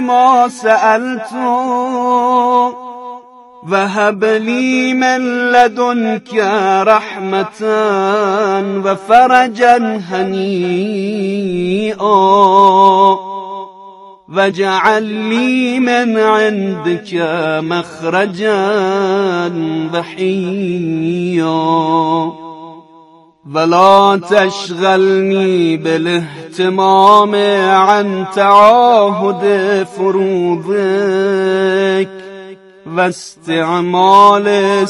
ما سألت وهب لي من لدنك رحمة وفرجا هنيئا واجعل لي من عندك مخرجا وحيا ولا تشغلني بالاهتمام عن تعاهد فروضك واستعمال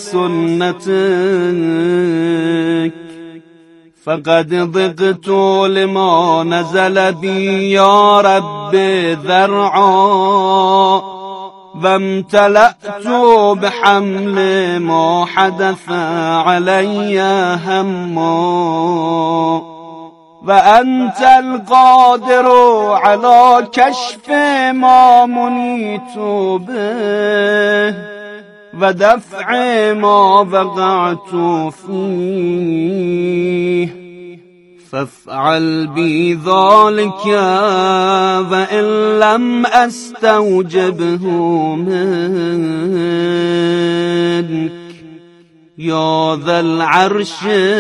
سنتك فقد ضقت لما نزل بي يا رب ذرعا وامتلأت بحمل ما حدث علي هما وأنت القادر على كشف ما منيت به ودفع ما وقعت فيه فافعل بي ذلك وإن لم أستوجبه منك یا ذا العرش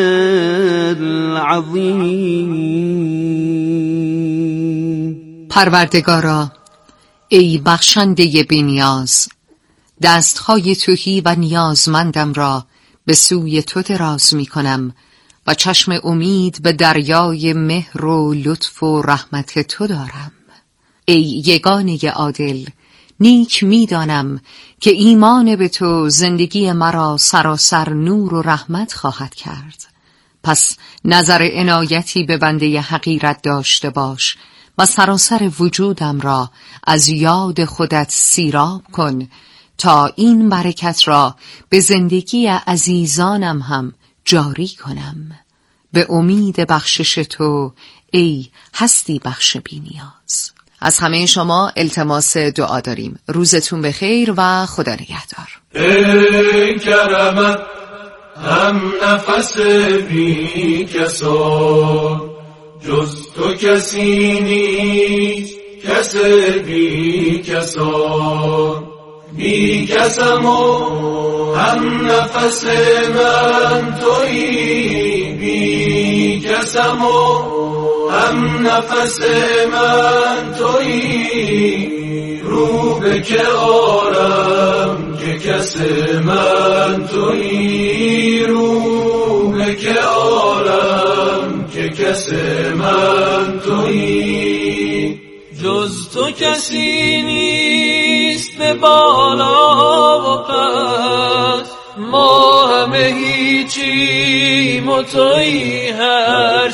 العظیم. پروردگارا، ای بخشنده بی‌نیاز، دستهای تهی و نیازمندم را به سوی تو دراز می کنم و چشم امید به دریای مهر و لطف و رحمت تو دارم. ای یگانه عادل، نیک میدانم که ایمان به تو زندگی مرا سراسر نور و رحمت خواهد کرد. پس نظر عنایتی به بنده حقیرت داشته باش و سراسر وجودم را از یاد خودت سیراب کن تا این برکت را به زندگی عزیزانم هم جاری کنم. به امید بخشش تو ای هستی بخش بی‌نیاز. از همه شما التماس دعا داریم. روزتون بخیر و خدا نگهدار. ای کرمت هم نفس بی کسان، جز تو کسی نیست کس بی کسان. بی کسم و هم نفس من تویی، بی کسم و هم نفس من تویی. رو به که آرم که کس من تویی، رو به که آرم که کس من تویی. جز تو کسی نیست به بالا و پس، ما همه هیچیم و تویی هر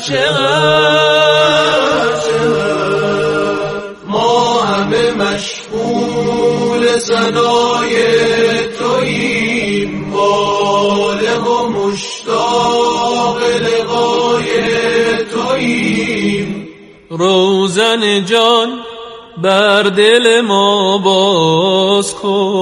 چقدر. ما همه مشغول ثنای توییم، بالغ و مشتاق لقای توییم. روزن جان بر دل ما باز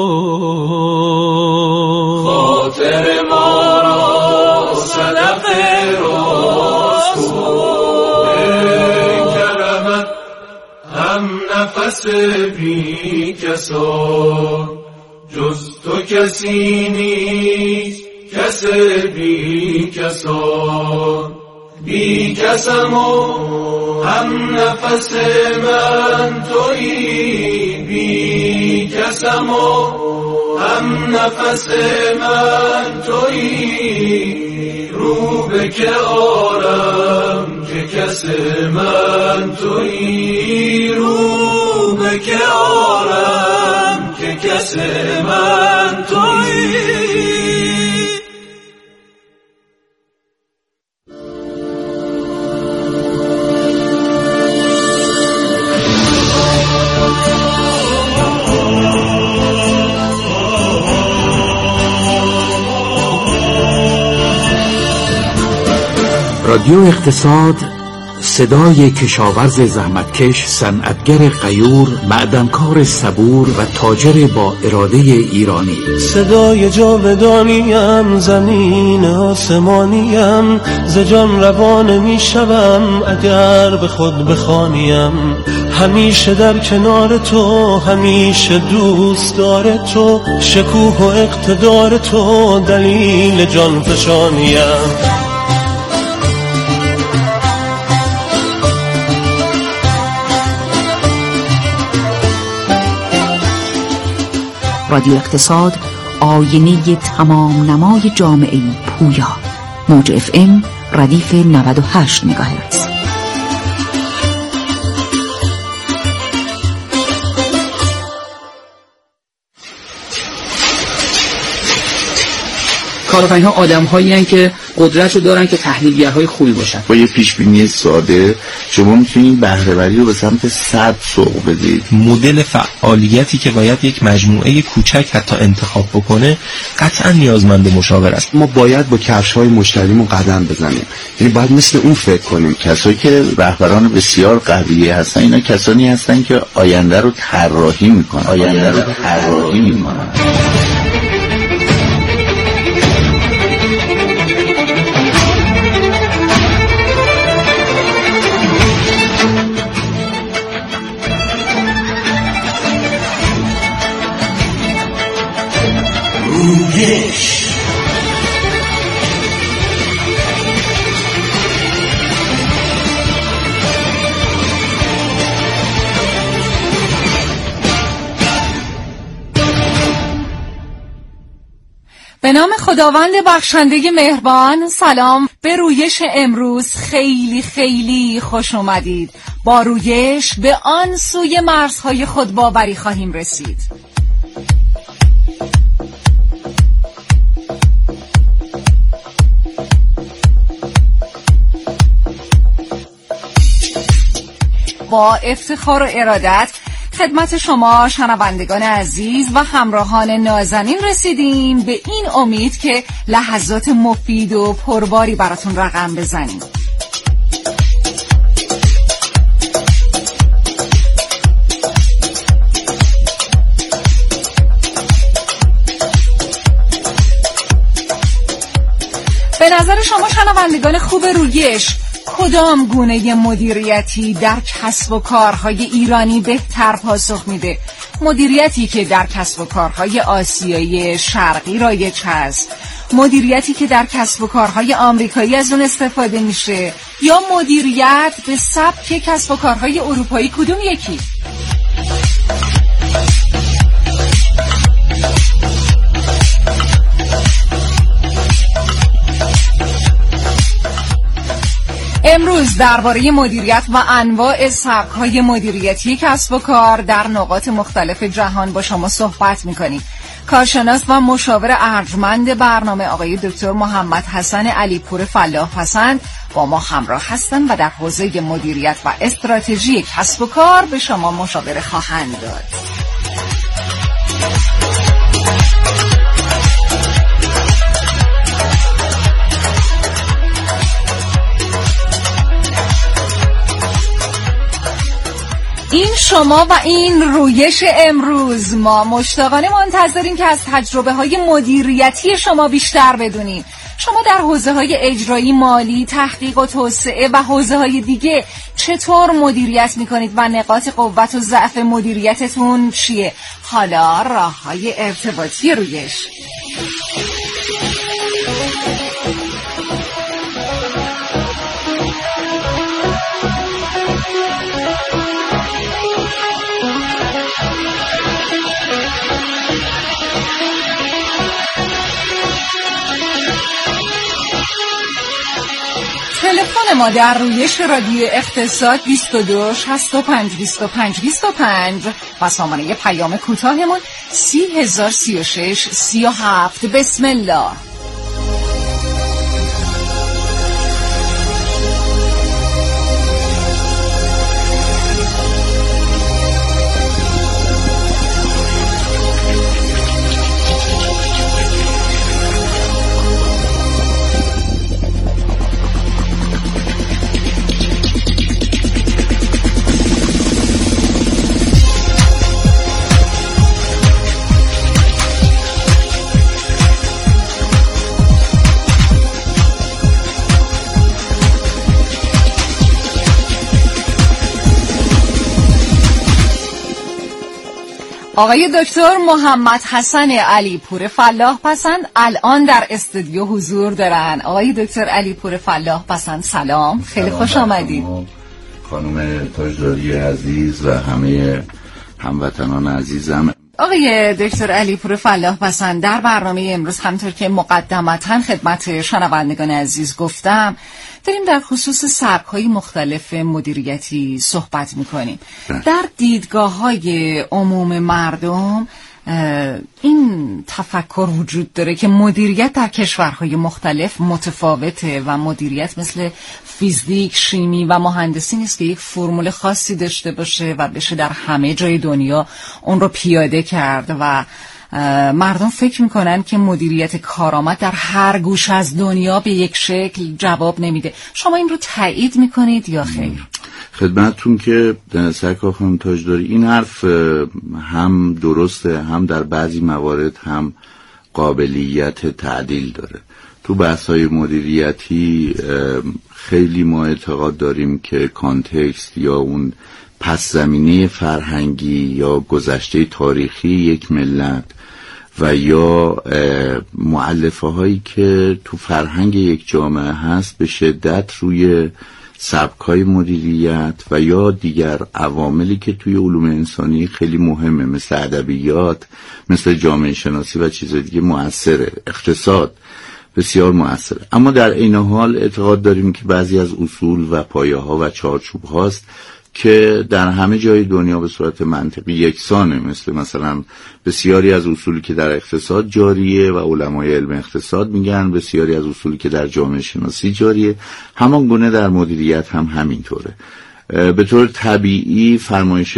کن، خاطر ما را صدق راست کن. ای کرمت هم نفس بی کسان، جز تو کسی نیست کس بی کسان. بی کسم و هم نفس من تویی، بی کسم و هم نفس من تویی. رو به که آرم که کس من تویی، رو به که آرم که کس من تویی. رادیو اقتصاد، صدای کشاورز زحمتکش، صنعتگر غیور، معدنکار صبور و تاجر با اراده ایرانی. صدای جاودانیم، زمین آسمانیم، ز جان روان می شوم اگر به خود بخوانیم. همیشه در کنار تو، همیشه دوست داره تو، شکوه و اقتدار تو دلیل جان فشانیم. رادیو اقتصاد، آینه تمام نمای جامعه پویا. موج FM ردیف 98 مگاهرتز. کارآفرین‌ها آدم‌هایی هستند که قدرت رو دارن که تحلیلگرهای خوبی باشن. با یه پیش‌بینی ساده شما می‌تونید بهره‌وری رو به سمت 100 سوق بدید. مدل فعالیتی که باید یک مجموعه کوچک حتی انتخاب بکنه قطعاً نیازمند مشاوره است. ما باید با کفش‌های مشتریمون قدم بزنیم. یعنی باید مثل اون فکر کنیم. کسایی که رهبران بسیار قویه هستن اینا کسانی هستن که آینده رو طراحی می‌کنن. به نام خداوند بخشنده مهربان. سلام. به رویش امروز خیلی خیلی خوش اومدید. با رویش به آن سوی مرزهای خود باوری خواهیم رسید. با افتخار و ارادت خدمت شما شنوندگان عزیز و همراهان نازنین رسیدیم، به این امید که لحظات مفید و پرباری براتون رقم بزنیم. به نظر شما شنوندگان خوب رویش، کدام گونه مدیریتی در کسب و کارهای ایرانی بهتر پاسخ میده؟ مدیریتی که در کسب و کارهای آسیایی شرقی رایج هست، مدیریتی که در کسب و کارهای آمریکایی از اون استفاده میشه، یا مدیریت به سبک کسب و کارهای اروپایی؟ کدوم یکی؟ امروز درباره مدیریت و انواع سبک‌های مدیریتی کسب و کار در نقاط مختلف جهان با شما صحبت می‌کنیم. کارشناس و مشاور ارجمند برنامه آقای دکتر محمد حسن علیپور فلاح‌پسند با ما همراه هستند و در حوزه مدیریت و استراتژی کسب و کار به شما مشاوره خواهند داد. این شما و این رویش امروز. ما مشتاقانه منتظریم که از تجربه های مدیریتی شما بیشتر بدونیم. شما در حوزه های اجرایی، مالی، تحقیق و توسعه و حوزه های دیگه چطور مدیریت میکنید و نقاط قوت و ضعف مدیریتتون چیه؟ حالا راه های ارتباطی رویش. تلفن ما در رویش رادیو اقتصاد 22 65 25 25 و سامانه پیام کوتاهمون 3036 37. بسم الله. آقای دکتر محمد حسن علی پور فلاح پسند الان در استودیو حضور دارن. آقای دکتر علی پور فلاح پسند سلام، خیلی خوش آمدید. خانم تاجداری عزیز و همه هموطنان عزیزم. آقای دکتر علی پور فلاح پسند، در برنامه امروز همونطور که مقدمتاً خدمت شنوندگان عزیز گفتم داریم در خصوص سبک‌های مختلف مدیریتی صحبت می‌کنیم. در دیدگاه‌های عموم مردم این تفکر وجود داره که مدیریت در کشورهای مختلف متفاوته و مدیریت مثل فیزیک، شیمی و مهندسی نیست که یک فرمول خاصی داشته باشه و بشه در همه جای دنیا اون رو پیاده کرد و مردم فکر میکنن که مدیریت کارآمد در هر گوش از دنیا به یک شکل جواب نمیده. شما این رو تایید میکنید یا خیر؟ خدمتتون که سرکار خانم تاجداری این حرف هم درسته، هم در بعضی موارد هم قابلیت تعدیل داره. تو بحث‌های مدیریتی خیلی ما اعتقاد داریم که کانتکست یا اون پس زمینه فرهنگی یا گذشته تاریخی یک ملت و یا مؤلفه هایی که تو فرهنگ یک جامعه هست به شدت روی سبک‌های مدیریت و یا دیگر عواملی که توی علوم انسانی خیلی مهمه، مثل ادبیات، مثل جامعه شناسی و چیزهای دیگه مؤثره. اقتصاد بسیار مؤثره. اما در این حال اعتقاد داریم که بعضی از اصول و پایه‌ها و چارچوب هاست که در همه جای دنیا به صورت منطقی یکسانه، مثلا بسیاری از اصولی که در اقتصاد جاریه و علمای علم اقتصاد میگن، بسیاری از اصولی که در جامعه شناسی جاریه، همان گونه در مدیریت هم همینطوره. به طور طبیعی فرمایش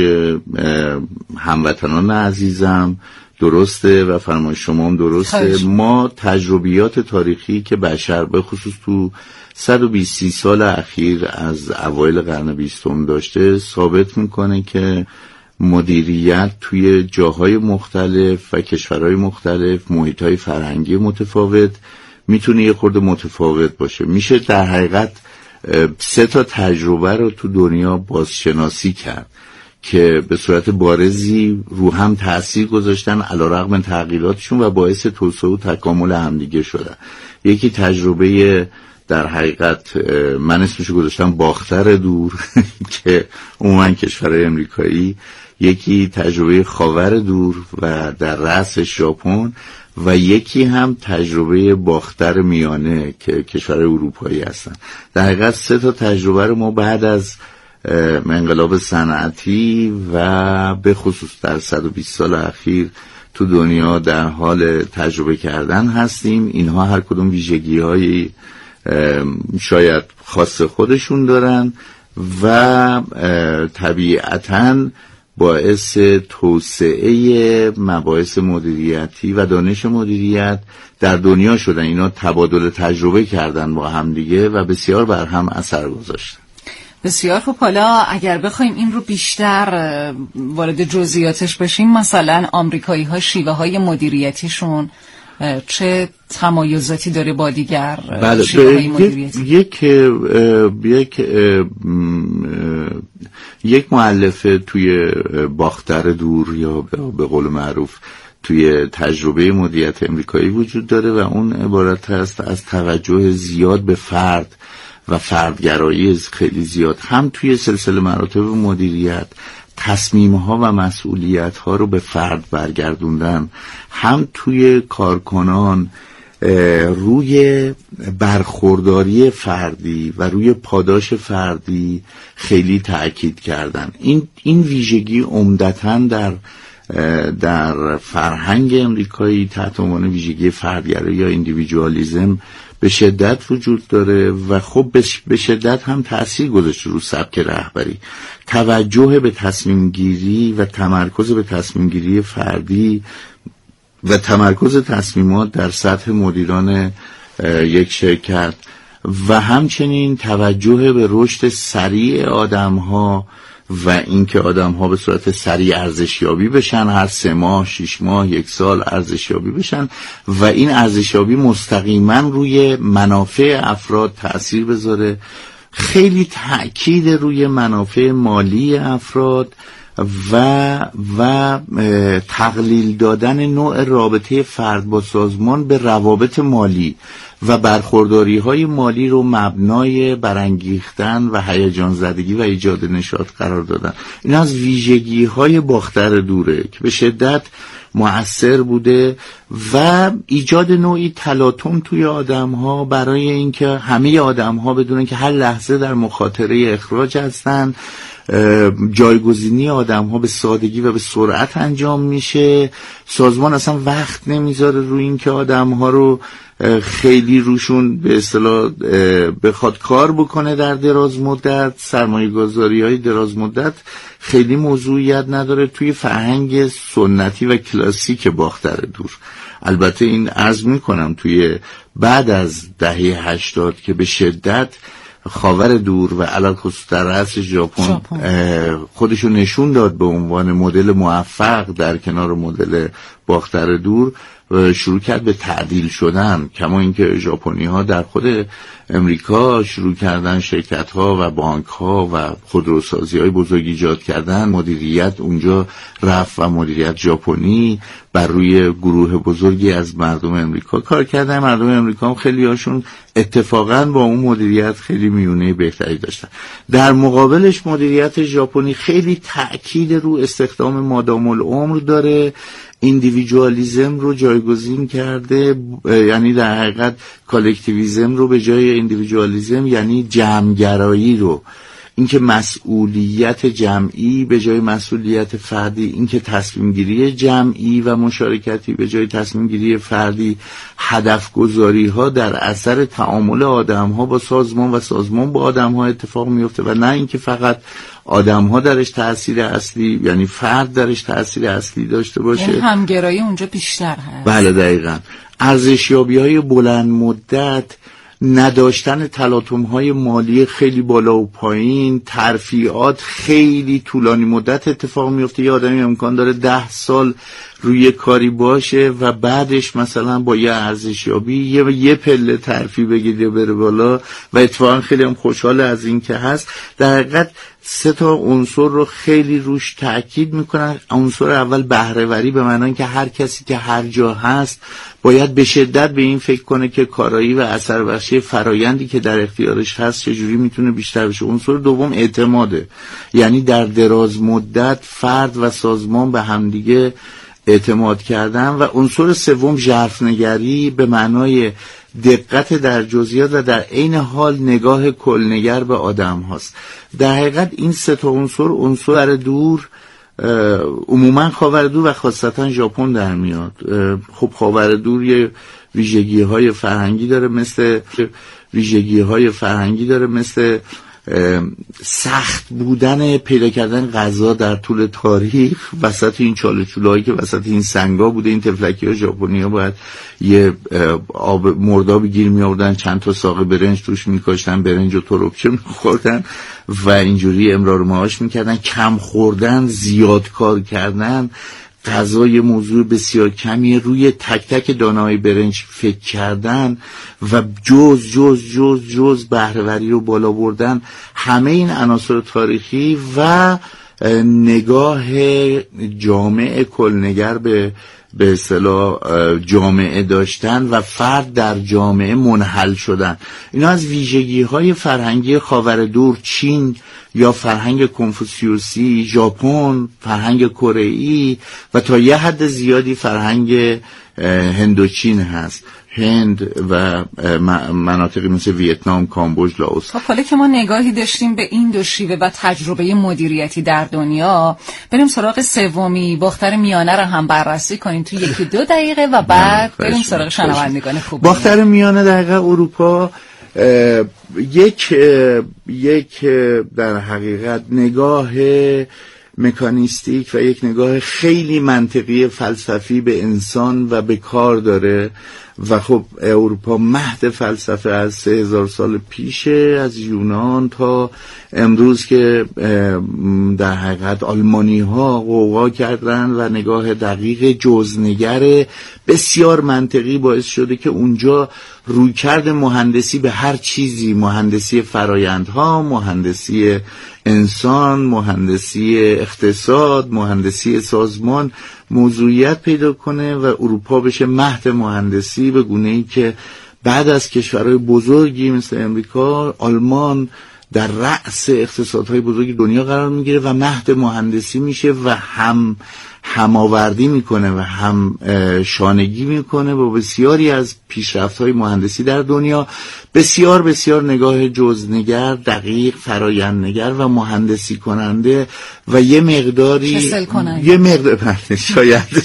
هموطنان عزیزم درسته و فرمایش شما هم درسته. ما تجربیات تاریخی که بشر به خصوص تو 120 سال اخیر از اوایل قرن 20 داشته ثابت میکنه که مدیریت توی جاهای مختلف و کشورهای مختلف، محیطهای فرهنگی متفاوت میتونه یه خورده متفاوت باشه. میشه در حقیقت 3 تجربه رو تو دنیا بازشناسی کرد که به صورت بارزی رو هم تأثیر گذاشتن علیرغم تغییراتشون و باعث توسعه و تکامل همدیگه شدن. یکی تجربه در حقیقت من اسمشو گذاشتم باختر دور که عموما کشورهای امریکایی، یکی تجربه خاور دور و در رأسش ژاپن و یکی هم تجربه باختر میانه که کشورهای اروپایی هستن. در حقیقت 3 تجربه رو ما بعد از انقلاب صنعتی و به خصوص در 120 سال اخیر تو دنیا در حال تجربه کردن هستیم. اینها هر کدوم ویژگی‌های شاید خاص خودشون دارن و طبیعتاً باعث توسعه مباحث مدیریتی و دانش مدیریت در دنیا شدن. اینا تبادل تجربه کردن با همدیگه و بسیار بر هم اثر گذاشتن. بسیار خب، حالا اگر بخوایم این رو بیشتر وارد جزئیاتش بشیم، مثلا آمریکایی ها شیوه های مدیریتیشون چه تمایزاتی داره با دیگر شیوه های مدیریتی؟ یک مؤلفه توی باختر دور یا به قول معروف توی تجربه مدیریت امریکایی وجود داره و اون عبارت هست از توجه زیاد به فرد و فردگرایی خیلی زیاد، هم توی سلسله مراتب مدیریت تصمیم‌ها و مسئولیت‌ها رو به فرد برگردوندن، هم توی کارکنان روی برخورداری فردی و روی پاداش فردی خیلی تأکید کردن. این ویژگی عمدتاً در فرهنگ امریکایی تحت عنوان ویژگی فردگرایی یا ایندیویدوالیسم به شدت وجود داره و خب به شدت هم تأثیر گذاشته رو سبک رهبری. توجه به تصمیم گیری و تمرکز به تصمیم گیری فردی و تمرکز تصمیمات در سطح مدیران یک شرکت و همچنین توجه به رشد سریع آدم‌ها و اینکه آدم‌ها به صورت سریع ارزشیابی بشن، هر 3 ماه 6 ماه 1 سال ارزشیابی بشن و این ارزشیابی مستقیما روی منافع افراد تأثیر بذاره. خیلی تأکید روی منافع مالی افراد و تقلیل دادن نوع رابطه فرد با سازمان به روابط مالی و برخورداری‌های مالی رو مبنای برانگیختن و هیجان زدگی و ایجاد نشاط قرار دادن. این از ویژگی‌های باختر دوره که به شدت مؤثر بوده و ایجاد نوعی تلاطم توی آدم‌ها برای اینکه همه آدم‌ها بدونن که هر لحظه در مخاطره اخراج هستن. جایگزینی آدم‌ها به سادگی و به سرعت انجام میشه. سازمان اصلا وقت نمیذاره روی این که آدم‌ها رو خیلی روشون به اصطلاح بخواد کار بکنه در دراز مدت. سرمایه‌گذاری‌های دراز مدت خیلی موضوعیت نداره توی فرهنگ سنتی و کلاسیک باختر دور. البته این عرض میکنم توی بعد از دهه 80 که به شدت خاور دور و علاوه خصوص در رأس ژاپن خودشو نشون داد به عنوان مدل موفق در کنار مدل باختر دور، شروع کرد به تعدیل شدن. کما اینکه ژاپنی‌ها در خود امریکا شروع کردن شرکت‌ها و بانک‌ها و خودروسازی‌های بزرگ ایجاد کردن. مدیریت اونجا رفت و مدیریت ژاپنی بر روی گروه بزرگی از مردم امریکا کار کردن. مردم امریکا هم خیلی هاشون اتفاقاً با اون مدیریت خیلی میونه بهتری داشتن. در مقابلش مدیریت ژاپنی خیلی تأکید رو استخدام مادام العمر داره. ایندیویدوالیسم رو جایگزین کرده، یعنی در حقیقت کالکتیویسم رو به جای ایندیویدوالیسم، یعنی جمع‌گرایی رو، اینکه مسئولیت جمعی به جای مسئولیت فردی، اینکه تصمیم گیری جمعی و مشارکتی به جای تصمیم گیری فردی، هدف گذاری ها در اثر تعامل آدم ها با سازمان و سازمان با آدم ها اتفاق میفته و نه اینکه فقط آدم ها درش تأثیر اصلی، یعنی فرد درش تأثیر اصلی داشته باشه. یعنی همگرایی اونجا بیشتر هست. بله دقیقاً. ارزشیابی های بلند مدت، نداشتن تلاطم‌های مالی خیلی بالا و پایین، ترفیعات خیلی طولانی مدت اتفاق میفته. یه آدمی امکان داره 10 سال روی کاری باشه و بعدش مثلا با یه ارزشیابی یه پله ترفیع بگیره بره بالا و اتفاقا خیلی هم خوشحال از این که هست. در حقیقت 3 عنصر رو خیلی روش تأکید میکنن. عنصر اول بهره‌وری، به معنی که هر کسی که هر جا هست باید به شدت به این فکر کنه که کارایی و اثر بخشی فرایندی که در اختیارش هست چجوری میتونه بیشتر بشه. عنصر دوم اعتماده، یعنی در دراز مدت فرد و سازمان به همدیگه اعتماد کردن. و عنصر سوم ژرف‌نگری، به معنای دقت در جزئیات و در عین حال نگاه کلنگر به آدم هاست. در حقیقت این 3 عنصر دور، عموما خاوردور و خاصتا ژاپن در میاد. خب خاوردور یه ویژگی‌های فرهنگی داره مثل سخت بودن پیدا کردن غذا در طول تاریخ وسط این چاله چوله‌هایی که وسط این سنگا بوده. این تفلکی‌ها ژاپنی‌ها باید یه آب مردابی گیر می‌آوردن، چند تا ساق برنج توش می‌کاشتن، برنج و تربچه می‌خوردن و اینجوری امرار معاش می‌کردن. کم خوردن، زیاد کار کردن، غذای موضوع بسیار کمی، روی تک تک دانه‌های برنج فکر کردن و جز بهره‌وری رو بالا بردن. همه این عناصر تاریخی و نگاه جامع کلنگر به اصطلاح جامعه داشتن و فرد در جامعه منحل شدن، اینا از ویژگی‌های فرهنگی خاوردور، چین یا فرهنگ کنفوسیوسی، ژاپن، فرهنگ کره‌ای و تا یه حد زیادی فرهنگ هندوچین هست. هند و مناطقی مثل ویتنام، کامبوج، لاوس. خب حالا که ما نگاهی داشتیم به این دو شیوه و تجربه مدیریتی در دنیا، بریم سراغ سومی، باختر میانه رو هم بررسی کنیم تو 1-2 دقیقه و بعد بریم سراغ شنوندگان خوب. باختر میانه در اروپا یک در حقیقت نگاه مکانیستیک و یک نگاه خیلی منطقی فلسفی به انسان و به کار داره و خب اروپا مهد فلسفه از 3000 سال پیشه، از یونان تا امروز که در حقیقت آلمانی ها قوقا کردن و نگاه دقیق جزنگر بسیار منطقی باعث شده که اونجا رویکرد مهندسی به هر چیزی، مهندسی فرایندها، مهندسی انسان، مهندسی اقتصاد، مهندسی سازمان موضوعیت پیدا کنه و اروپا بشه مهد مهندسی، به گونه‌ای که بعد از کشورهای بزرگی مثل امریکا، آلمان در رأس اقتصادهای بزرگ دنیا قرار میگیره و مهد مهندسی میشه و هماوردی میکنه و هم شانگی میکنه با بسیاری از پیشرفت‌های مهندسی در دنیا. بسیار بسیار نگاه جزنگر، دقیق، فرایندنگر و مهندسی کننده و یه مقداری شاید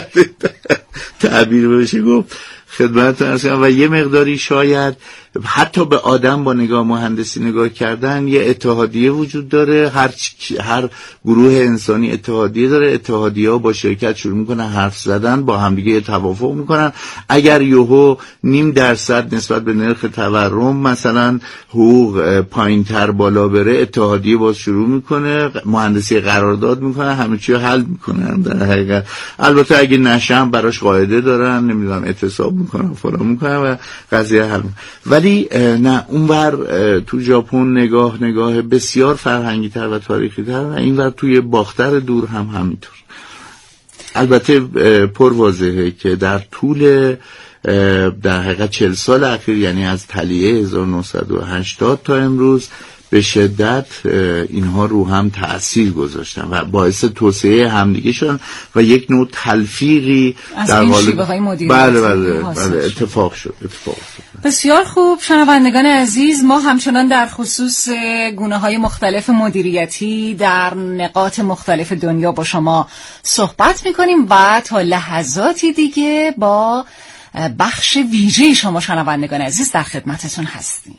تعبیر بشه گفت خدمت ارسم، و یه مقداری شاید حتی به آدم با نگاه مهندسی نگاه کردن. یه اتحادیه وجود داره، هر گروه انسانی اتحادیه داره، اتحادیه ها با شرکت شروع میکنن حرف زدن، با همدیگه توافق میکنن. اگر یهو 0.5% نسبت به نرخ تورم مثلا حقوق پایینتر بالا بره، اتحادیه باز شروع میکنه مهندسی قرارداد میکنه، همه چی حل میکنن در حقیقت. البته اگه نشم براش قاعده دارن، نمیدونم اعتصاب میکنن فلان میکنن و قضیه حل. ولی نه، اونور تو ژاپن نگاه بسیار فرهنگی تر و تاریخی تر و اینور توی باختر دور هم همینطور. البته پر واضحه که در طول در حقیقت 40 سال اخیر، یعنی از تلیه 1980 تا امروز، به شدت اینها رو هم تأثیر گذاشتن و باعث توسعه همدیگه شدن و یک نوع تلفیقی در حال بله اتفاق شد. بسیار خوب. شنوندگان عزیز، ما همچنان در خصوص گونه‌های مختلف مدیریتی در نقاط مختلف دنیا با شما صحبت می‌کنیم و تا لحظاتی دیگه با بخش ویژه شما شنوندگان عزیز در خدمتتون هستیم.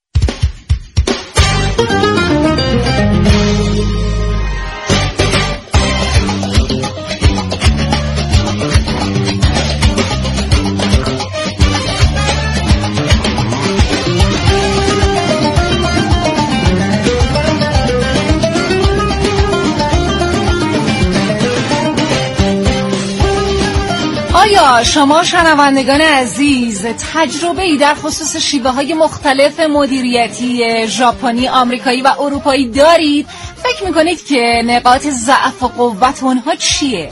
آیا شما شنوندگان عزیز تجربه‌ای در خصوص شیوه‌های مختلف مدیریتی ژاپنی، آمریکایی و اروپایی دارید؟ فکر می‌کنید که نقاط ضعف و قوت اونها چیه؟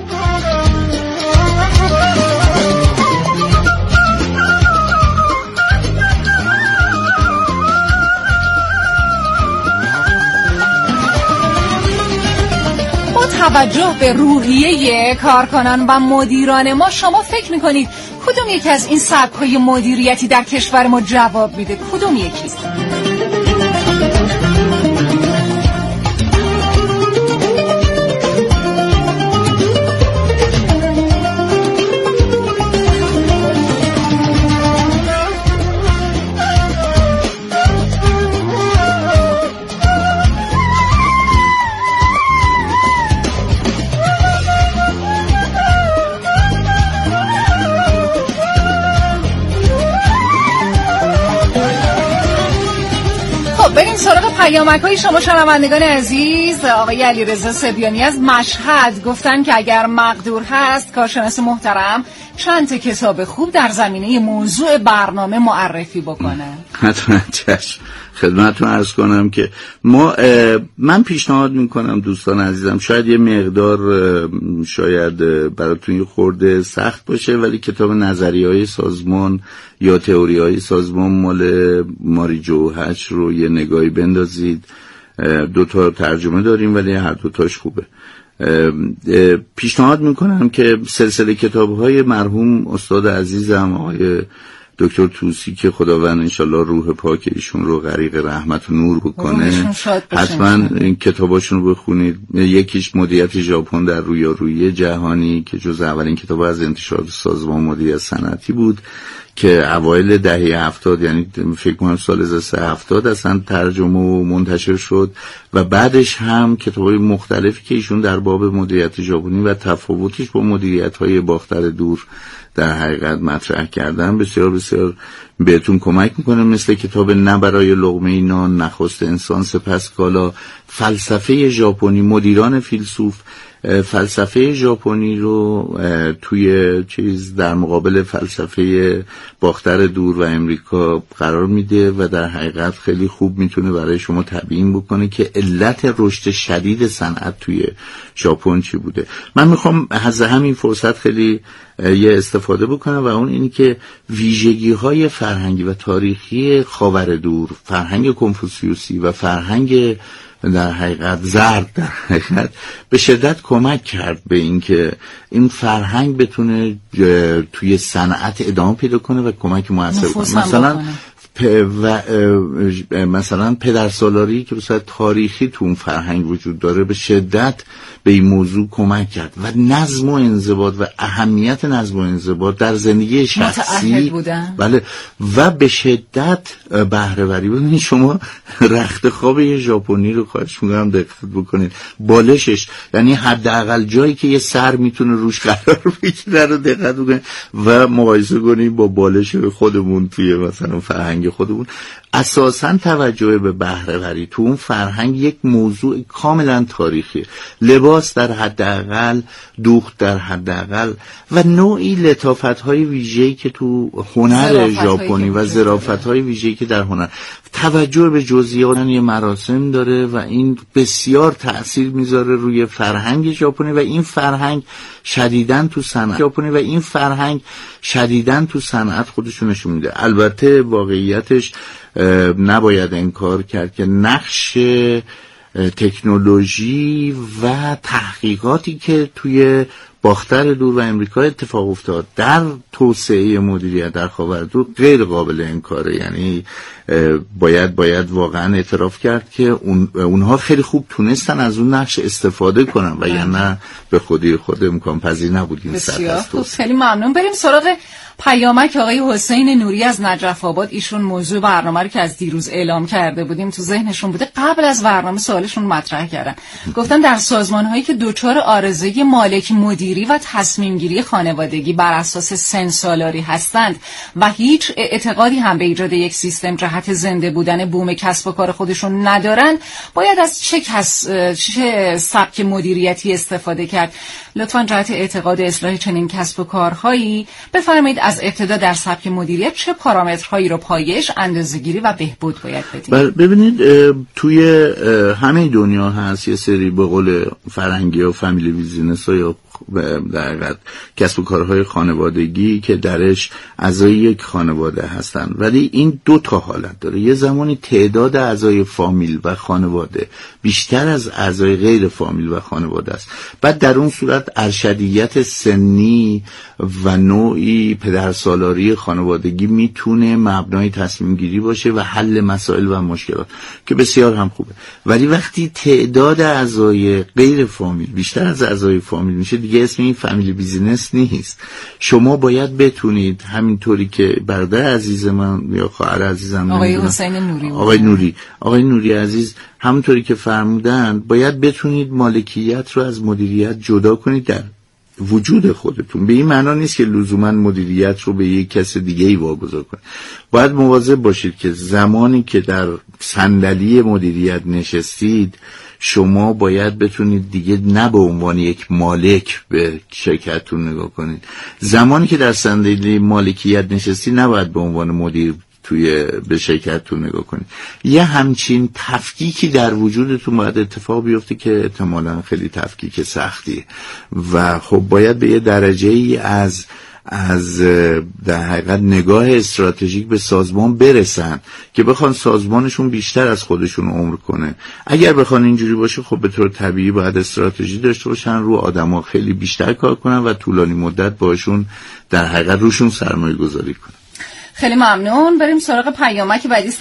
توجه به روحیه کارکنان و مدیران ما، شما فکر میکنید کدوم یکی از این سبک‌های مدیریتی در کشور ما جواب میده؟ کدوم یکی؟ بریم سراغ پیامک‌های شما شنوندگان عزیز. آقای علیرضا سبیانی از مشهد گفتن که اگر مقدور هست کارشناس محترم چند تا کتاب خوب در زمینه موضوع برنامه معرفی بکنه. حتما چشم. خدمتتون عرض کنم که من پیشنهاد میکنم دوستان عزیزم، شاید یه مقدار شاید براتون خورده سخت باشه، ولی کتاب نظریه‌های سازمان یا تئوری‌های سازمان مال ماری جو هچ رو یه نگاهی بندازید. 2 تا ترجمه داریم ولی هر 2 تاش خوبه. پیشنهاد میکنم که سلسله کتاب‌های مرحوم استاد عزیزم آقای دکتر توسی که خداوند انشالله روح پاک ایشون رو غریق رحمت و نور بکنه، حتما این کتاباشون رو بخونید. یکیش مدیریت ژاپن در رویارویی جهانی که جز اولین کتاب از انتشارات سازمان مدیریت صنعتی بود که اوایل دهه 70، یعنی فکر کنم سال 70 اصلا ترجمه و منتشر شد، و بعدش هم کتابای مختلفی که ایشون در باب مدیریت ژاپنی و تفاوتش با مدیریت‌های باختر دور در حقیقت مطرح کردن بسیار بسیار بهتون کمک میکنه. مثل کتاب نه برای لقمه نان، نخست انسان سپس کالا، فلسفه ژاپنی، مدیران فیلسوف فلسفه ژاپنی رو توی در مقابل فلسفه باختر دور و امریکا قرار میده و در حقیقت خیلی خوب میتونه برای شما تبیین بکنه که علت رشد شدید صنعت توی ژاپن چی بوده. من میخوام از همین فرصت خیلی یه استفاده بکنم و اون اینی که ویژگی‌های فرهنگی و تاریخی خاور دور، فرهنگ کنفوسیوسی و فرهنگ در حقیقت زرد در حقیقت به شدت کمک کرد به اینکه این فرهنگ بتونه توی صنعت ادامه پیدا کنه و کمک موثر کنه. مثلا پدرسالاری که بسیار تاریخی تو اون فرهنگ وجود داره به شدت به این موضوع کمک کرد و نظم و انضباط و اهمیت نظم و انضباط در زندگی شخصی بله و به شدت بهره وری بودن. شما رخت خواب یه ژاپنی رو خواهش می‌کنم دقت بکنید، بالشش یعنی حداقل جایی که یه سر میتونه روش قرار بگیره رو دقت بکنید و مقایسه کنید با بالش خودمون توی مثلا فرهنگ خودمون. اساساً توجه به بهره وری تو اون فرهنگ یک موضوع کاملا تاریخی، لباس در حداقل، دوخت در حداقل و نوعی لطافت‌های ویژه‌ای که تو هنر ژاپنی و ظرافت‌های ویژه‌ای که در هنر، توجه به جزئیات یه مراسم داره و این بسیار تأثیر میذاره روی فرهنگ ژاپنی و این فرهنگ شدیداً تو صنعت ژاپنی و این فرهنگ شدیداً تو صنعت خودشون نشون میده. البته واقعیتش نباید انکار کرد که نقش تکنولوژی و تحقیقاتی که توی باختر دور و امریکا اتفاق افتاد در توسعه مدیریت در خاوردور غیر قابل انکاره. یعنی باید واقعا اعتراف کرد که اونها خیلی خوب تونستن از اون نقش استفاده کنن و یعنی به خودی خود امکان پذیر نبود این سطح از توسعه. خیلی ممنون. بریم سراغ پیامک آقای حسین نوری از نجف آباد. ایشون موضوع برنامه رو که از دیروز اعلام کرده بودیم تو ذهنشون بوده، قبل از برنامه سوالشون مطرح کردن. گفتن در سازمان‌هایی که دچار عارضه مالک مدیری و تصمیم گیری خانوادگی بر اساس سن‌سالاری هستند و هیچ اعتقادی هم به ایجاد یک سیستم جهت زنده بودن بوم کسب و کار خودشون ندارند، باید از چه سبک مدیریتی استفاده کرد؟ لطفاً جهت اعتقاد اصلاح چنین کسب و کارهایی بفرمایید از ابتدا در سبک مدیریت چه پارامترهایی رو پایش، اندازه‌گیری و بهبود باید بدیم؟ ببینید توی همه دنیا هست یه سری به قول فرهنگی و فامیلی بیزینس ها یا در حقیقت کسب و کارهای خانوادگی که درش اعضای یک خانواده هستن، ولی این دو تا حالت داره. یه زمانی تعداد اعضای فامیل و خانواده بیشتر از اعضای غیر فامیل و خانواده است. بعد در اون صورت ارشدیت سنی و نوعی پدرسالاری خانوادگی میتونه مبنای تصمیم گیری باشه و حل مسائل و مشکلات که بسیار هم خوبه. ولی وقتی تعداد اعضای غیر فامیل بیشتر از اعضای فامیل میشه، دیگه اسم این فامیلی بیزینس نیست. شما باید بتونید همینطوری که برادر عزیز من یا خواهر عزیزم آقای حسین نوری آقای نوری عزیز همونطوری که فرمودن، باید بتونید مالکیت رو از مدیریت جدا کنید در وجود خودتون. به این معنا نیست که لزوما مدیریت رو به یک کس دیگه‌ای واگذار کنید. باید مواظب باشید که زمانی که در صندلی مدیریت نشستید، شما باید بتونید دیگه نه به عنوان یک مالک به شرکتتون نگاه کنید. زمانی که در صندلی مالکیت نشستی، نباید به عنوان مدیر به شرکتتون نگاه کنید. یه همچین تفکیکی در وجودتون باید اتفاق بیفته که احتمالاً خیلی تفکیک سختیه و خب باید به یه درجه‌ای از در حقیقت نگاه استراتژیک به سازمان برسن که بخوان سازمانشون بیشتر از خودشون عمر کنه. اگر بخوان اینجوری باشه، خب به طور طبیعی باید استراتژی داشته باشن، رو آدما خیلی بیشتر کار کنن و طولانی مدت باشون در حقیقت روشون سرمایه گذاری کنن. خیلی ممنون. بریم سراغ پیامک بعدی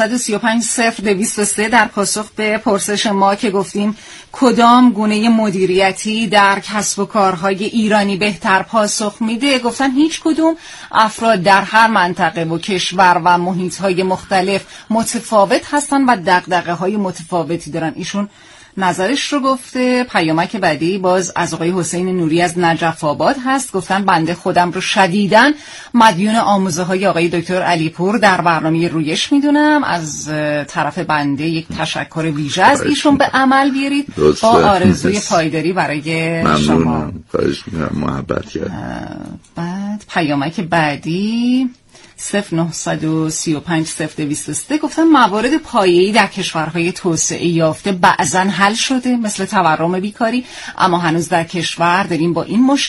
0935 در پاسخ به پرسش ما که گفتیم کدام گونه مدیریتی در کسب و کارهای ایرانی بهتر پاسخ میده، گفتن هیچ کدوم. افراد در هر منطقه و کشور و محیطهای مختلف متفاوت هستن و دغدغه‌های متفاوتی دارن. ایشون نظرش رو گفته. پیامک بعدی باز از آقای حسین نوری از نجف آباد هست. گفتن بنده خودم رو شدیداً مدیون آموزه های آقای دکتر علیپور در برنامه رویش میدونم. از طرف بنده یک تشکر ویژه از ایشون به عمل بیارید با آرزوی پایداری برای شما. خواهش می‌کنم، محبت کرد. بعد پیامک بعدی 0935 گفتن موارد پایه‌ای در کشورهای توسعه یافته بعضن حل شده مثل تورم بیکاری، اما هنوز در کشور داریم با این